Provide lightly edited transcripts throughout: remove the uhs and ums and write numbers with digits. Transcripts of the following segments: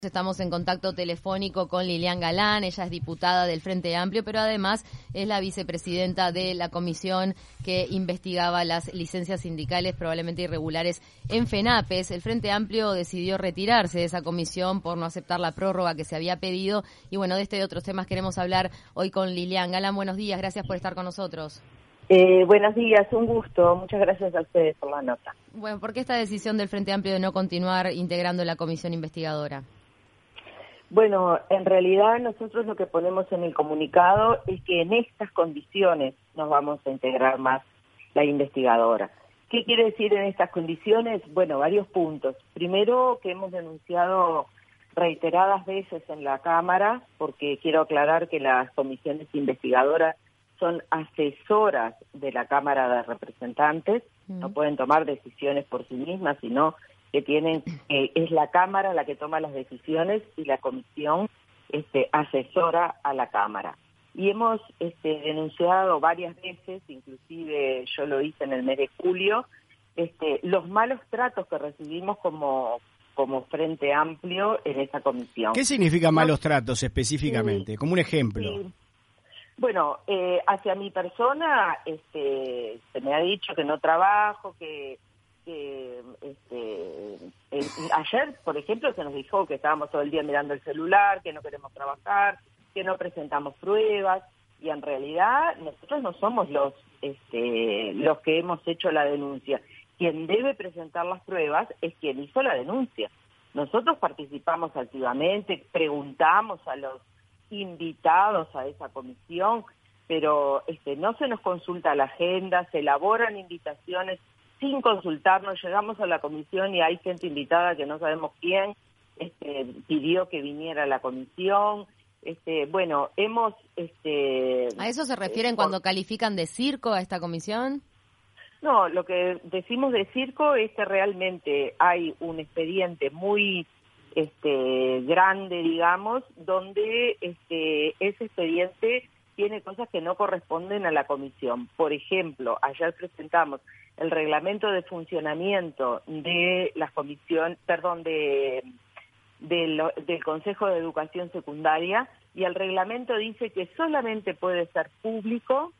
Estamos en contacto telefónico con Lilian Galán, ella es diputada del Frente Amplio, pero además es la vicepresidenta de la comisión que investigaba las licencias sindicales probablemente irregulares en FENAPES. El Frente Amplio decidió retirarse de esa comisión por no aceptar la prórroga que se había pedido. Y bueno, de este y de otros temas queremos hablar hoy con Lilian Galán. Buenos días, gracias por estar con nosotros. Buenos días, un gusto. Muchas gracias a ustedes por la nota. Bueno, ¿por qué esta decisión del Frente Amplio de no continuar integrando la comisión investigadora? Bueno, en realidad nosotros lo que ponemos en el comunicado es que en estas condiciones nos vamos a integrar más la investigadora. ¿Qué quiere decir en estas condiciones? Bueno, varios puntos. Primero, que hemos denunciado reiteradas veces en la Cámara, porque quiero aclarar que las comisiones investigadoras son asesoras de la Cámara de Representantes, no pueden tomar decisiones por sí mismas, sino que tienen, es la Cámara la que toma las decisiones y la comisión asesora a la Cámara. Y hemos denunciado varias veces, inclusive yo lo hice en el mes de julio, los malos tratos que recibimos como Frente Amplio en esa comisión. ¿Qué significa malos tratos específicamente? Como un ejemplo. Sí. Bueno, hacia mi persona se me ha dicho que no trabajo, ayer, por ejemplo, se nos dijo que estábamos todo el día mirando el celular, que no queremos trabajar, que no presentamos pruebas, y en realidad nosotros no somos los que hemos hecho la denuncia. Quien debe presentar las pruebas es quien hizo la denuncia. Nosotros participamos activamente, preguntamos a los invitados a esa comisión, pero no se nos consulta la agenda, se elaboran invitaciones sin consultarnos, llegamos a la comisión y hay gente invitada que no sabemos quién, pidió que viniera a la comisión, bueno, hemos... ¿A eso se refieren cuando califican de circo a esta comisión? No, lo que decimos de circo es que realmente hay un expediente muy grande, digamos, donde ese expediente tiene cosas que no corresponden a la comisión. Por ejemplo, ayer presentamos el reglamento de funcionamiento de las comisiones, del Consejo de Educación Secundaria, y el reglamento dice que solamente puede ser público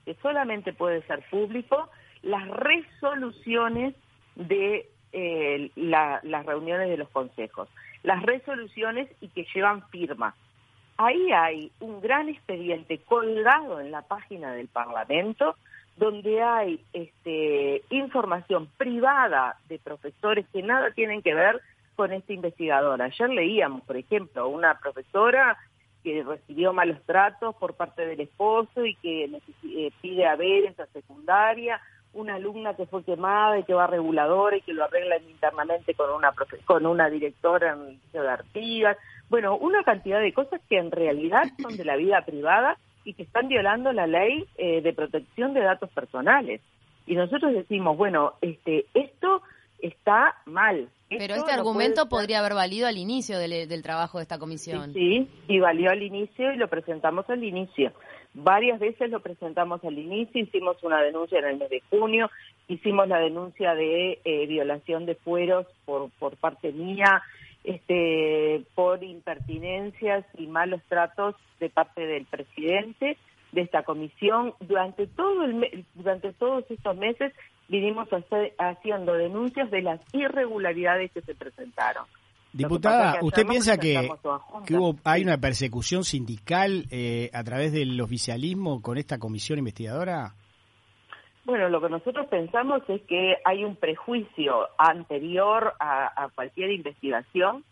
las resoluciones de las reuniones de los consejos, las resoluciones y que llevan firma. Ahí hay un gran expediente colgado en la página del Parlamento donde hay información privada de profesores que nada tienen que ver con esta investigadora. Ayer leíamos, por ejemplo, una profesora que recibió malos tratos por parte del esposo y que pide haberes a secundaria, una alumna que fue quemada y que va a reguladora y que lo arreglan internamente con una directora en el Liceo de Artigas. Bueno, una cantidad de cosas que en realidad son de la vida privada y que están violando la ley de protección de datos personales. Y nosotros decimos, bueno, esto está mal. Pero este argumento podría haber valido al inicio del trabajo de esta comisión. Sí, y valió al inicio y lo presentamos al inicio. Varias veces lo presentamos al inicio, hicimos una denuncia en el mes de junio, hicimos la denuncia de violación de fueros por parte mía, por impertinencias y malos tratos de parte del presidente de esta comisión. Durante todos estos meses vinimos haciendo denuncias de las irregularidades que se presentaron. Diputada, ¿usted piensa que hay una persecución sindical a través del oficialismo con esta comisión investigadora? Bueno, lo que nosotros pensamos es que hay un prejuicio anterior a cualquier investigación,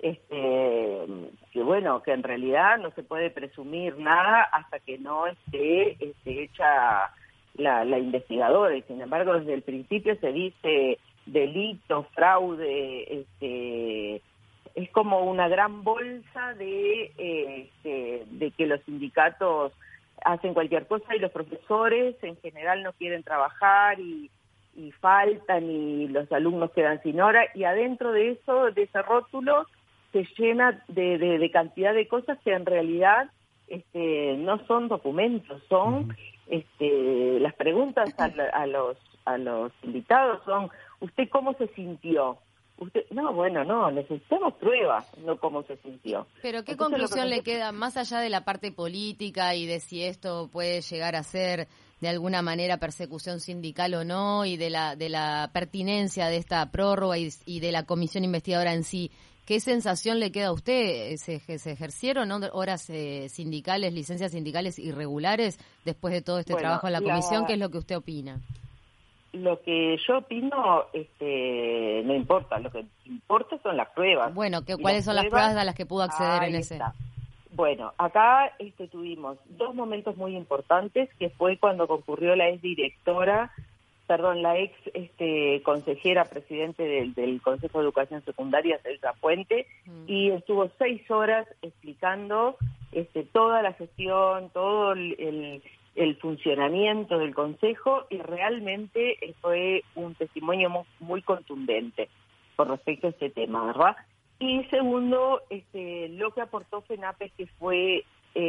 que en realidad no se puede presumir nada hasta que no esté hecha la investigadora, y sin embargo desde el principio se dice delito, fraude, es como una gran bolsa de que los sindicatos hacen cualquier cosa y los profesores en general no quieren trabajar y faltan y los alumnos quedan sin hora, y adentro de eso, de ese rótulo, se llena de cantidad de cosas que en realidad no son documentos, son las preguntas a los invitados son: ¿usted cómo se sintió? necesitamos pruebas, no cómo se sintió. Pero ¿qué conclusión le queda, más allá de la parte política y de si esto puede llegar a ser de alguna manera persecución sindical o no, y de la pertinencia de esta prórroga y de la comisión investigadora en sí? ¿Qué sensación le queda a usted? ¿Se ejercieron horas sindicales, licencias sindicales irregulares después de todo este trabajo en la comisión? ¿Qué es lo que usted opina? Lo que yo opino no importa, lo que importa son las pruebas. Bueno, ¿cuáles son las pruebas a las que pudo acceder en ese? Bueno, acá tuvimos dos momentos muy importantes, que fue cuando concurrió la ex consejera presidente del Consejo de Educación Secundaria, Celsa Puente, y estuvo 6 horas explicando toda la gestión, todo el funcionamiento del Consejo, y realmente fue un testimonio muy contundente con respecto a este tema, ¿verdad? Y segundo, lo que aportó FENAPES, que fue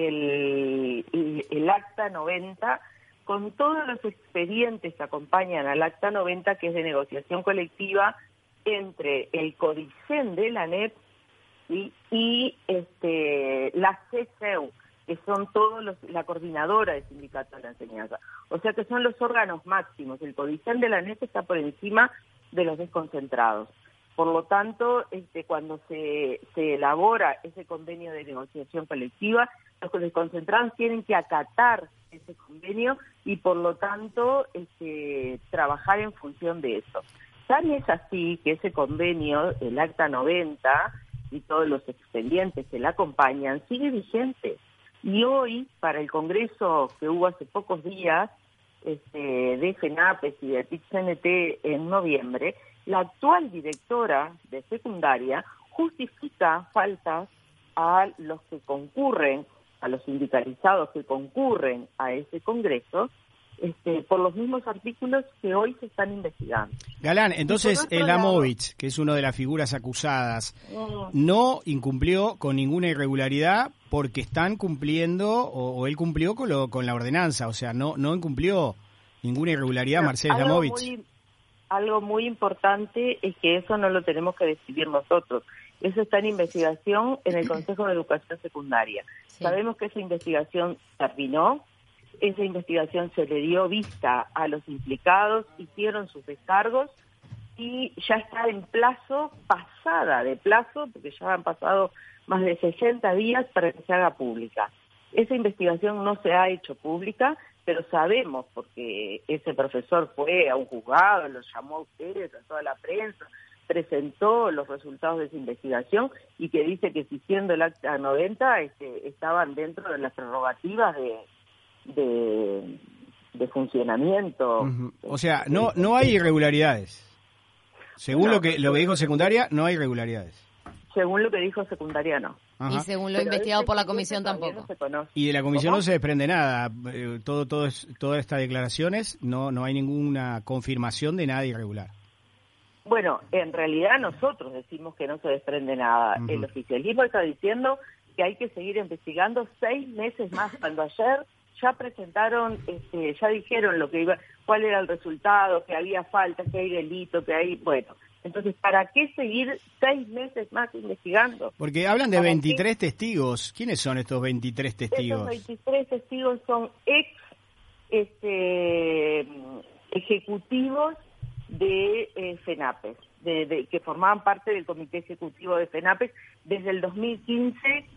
el Acta 90, con todos los expedientes que acompañan al Acta 90, que es de negociación colectiva entre el CODICEN de la ANEP y la CCEU, que son la coordinadora de sindicatos de la enseñanza. O sea que son los órganos máximos. El CODICEN de la ANEP está por encima de los desconcentrados. Por lo tanto, cuando se elabora ese convenio de negociación colectiva, los desconcentrados tienen que acatar ese convenio y, por lo tanto, trabajar en función de eso. Tan es así que ese convenio, el Acta 90 y todos los expedientes que la acompañan, sigue vigente. Y hoy, para el congreso que hubo hace pocos días, de FENAPES y de PIT-CNT en noviembre, la actual directora de secundaria justifica faltas a los que concurren, a los sindicalizados que concurren a ese congreso, por los mismos artículos que hoy se están investigando. Galán, entonces el Amovich, que es una de las figuras acusadas, no incumplió con ninguna irregularidad porque están cumpliendo, o él cumplió con la ordenanza, o sea, no incumplió ninguna irregularidad, Marcelo Amovich. Algo muy importante es que eso no lo tenemos que decidir nosotros. Eso está en investigación en el Consejo de Educación Secundaria. Sí. Sabemos que esa investigación terminó, esa investigación se le dio vista a los implicados, hicieron sus descargos y ya está en pasada de plazo, porque ya han pasado más de 60 días para que se haga pública. Esa investigación no se ha hecho pública, pero sabemos, porque ese profesor fue a un juzgado, los llamó a ustedes, a toda la prensa, presentó los resultados de esa investigación y que dice que existiendo el Acta 90 estaban dentro de las prerrogativas de funcionamiento. Uh-huh. O sea, no hay irregularidades. Según lo que dijo secundaria, no hay irregularidades. Según lo que dijo secundaria, no. Ajá. Y según lo investigado por la comisión tampoco. Y de la comisión no se desprende nada. Todas estas declaraciones, no hay ninguna confirmación de nada irregular. Bueno, en realidad nosotros decimos que no se desprende nada. Uh-huh. El oficialismo está diciendo que hay que seguir investigando 6 meses más. Cuando ayer ya presentaron, ya dijeron cuál era el resultado, que había faltas, que hay delito, que hay, bueno. Entonces, ¿para qué seguir 6 meses más investigando? Porque hablan de 23 testigos. ¿Quiénes son estos 23 testigos? Estos 23 testigos son ejecutivos de FENAPES, que formaban parte del comité ejecutivo de FENAPES desde el 2015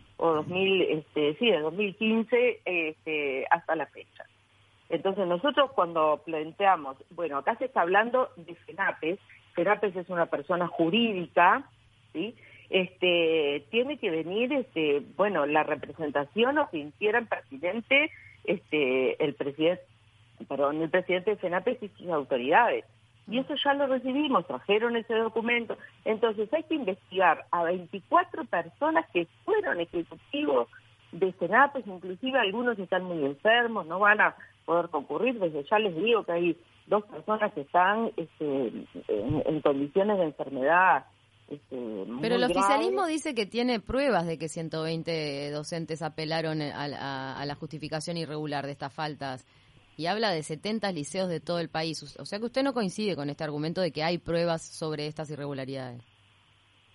de 2015 hasta la fecha. Entonces, nosotros cuando planteamos, bueno, acá se está hablando de FENAPES. FENAPES es una persona jurídica, ¿sí? Tiene que venir, la representación o quien quieran pertinente, el presidente de FENAPES y sus autoridades. Y eso ya lo recibimos, trajeron ese documento. Entonces hay que investigar a 24 personas que fueron ejecutivos de FENAPES, inclusive algunos están muy enfermos, no van a poder concurrir. Desde ya les digo que hay 2 personas que están en condiciones de enfermedad Pero el oficialismo dice que tiene pruebas de que 120 docentes apelaron a la justificación irregular de estas faltas y habla de 70 liceos de todo el país. O sea que usted no coincide con este argumento de que hay pruebas sobre estas irregularidades.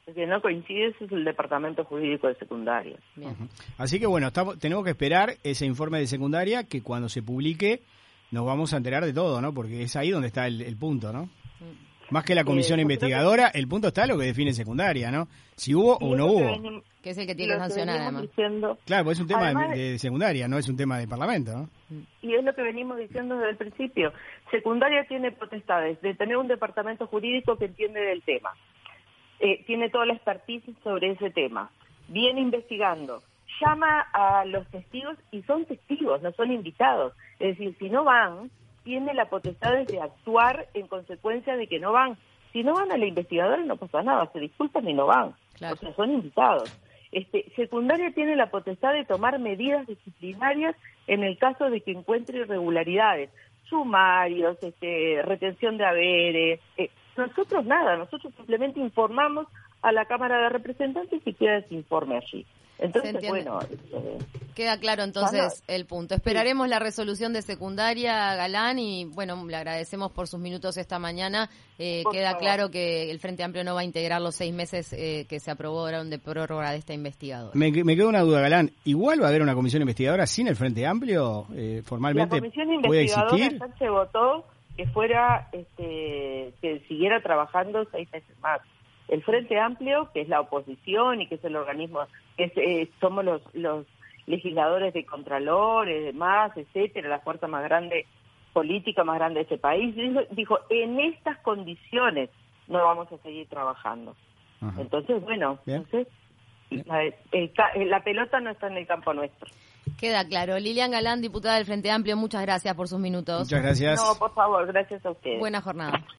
El que no coincide es el Departamento Jurídico de Secundaria. Así que bueno, tenemos que esperar ese informe de secundaria que cuando se publique nos vamos a enterar de todo, ¿no? Porque es ahí donde está el punto, ¿no? Más que la comisión investigadora, el punto está en lo que define secundaria, ¿no? Si hubo o no hubo. Que es el que tiene que sancionar, además. Claro, pues es un tema de secundaria, no es un tema de parlamento, ¿no? Y es lo que venimos diciendo desde el principio. Secundaria tiene potestades de tener un departamento jurídico que entiende del tema. Tiene toda la expertise sobre ese tema. Viene investigando. Llama a los testigos y son testigos, no son invitados. Es decir, si no van, tiene la potestad de actuar en consecuencia de que no van. Si no van a la investigadora no pasa nada, se disculpan y no van. Claro. O sea, son invitados. Secundaria tiene la potestad de tomar medidas disciplinarias en el caso de que encuentre irregularidades, sumarios, retención de haberes. Nosotros nada, nosotros simplemente informamos a la Cámara de Representantes y queda ese informe allí. Entonces, bueno... Queda claro entonces el punto. Esperaremos la resolución de secundaria, Galán, y bueno, le agradecemos por sus minutos esta mañana. Queda claro que el Frente Amplio no va a integrar los 6 meses que se aprobaron de prórroga de esta investigadora. Me quedó una duda, Galán. ¿Igual va a haber una comisión investigadora sin el Frente Amplio? ¿Formalmente la comisión puede investigadora existir? Ya se votó que fuera, que siguiera trabajando 6 meses más. El Frente Amplio, que es la oposición y que es el organismo, somos los legisladores de Contralores, demás, etcétera, la fuerza más grande, política más grande de este país, dijo, en estas condiciones no vamos a seguir trabajando. Ajá. Entonces, bueno, entonces, la pelota no está en el campo nuestro. Queda claro. Lilian Galán, diputada del Frente Amplio, muchas gracias por sus minutos. Muchas gracias. No, por favor, gracias a ustedes. Buena jornada.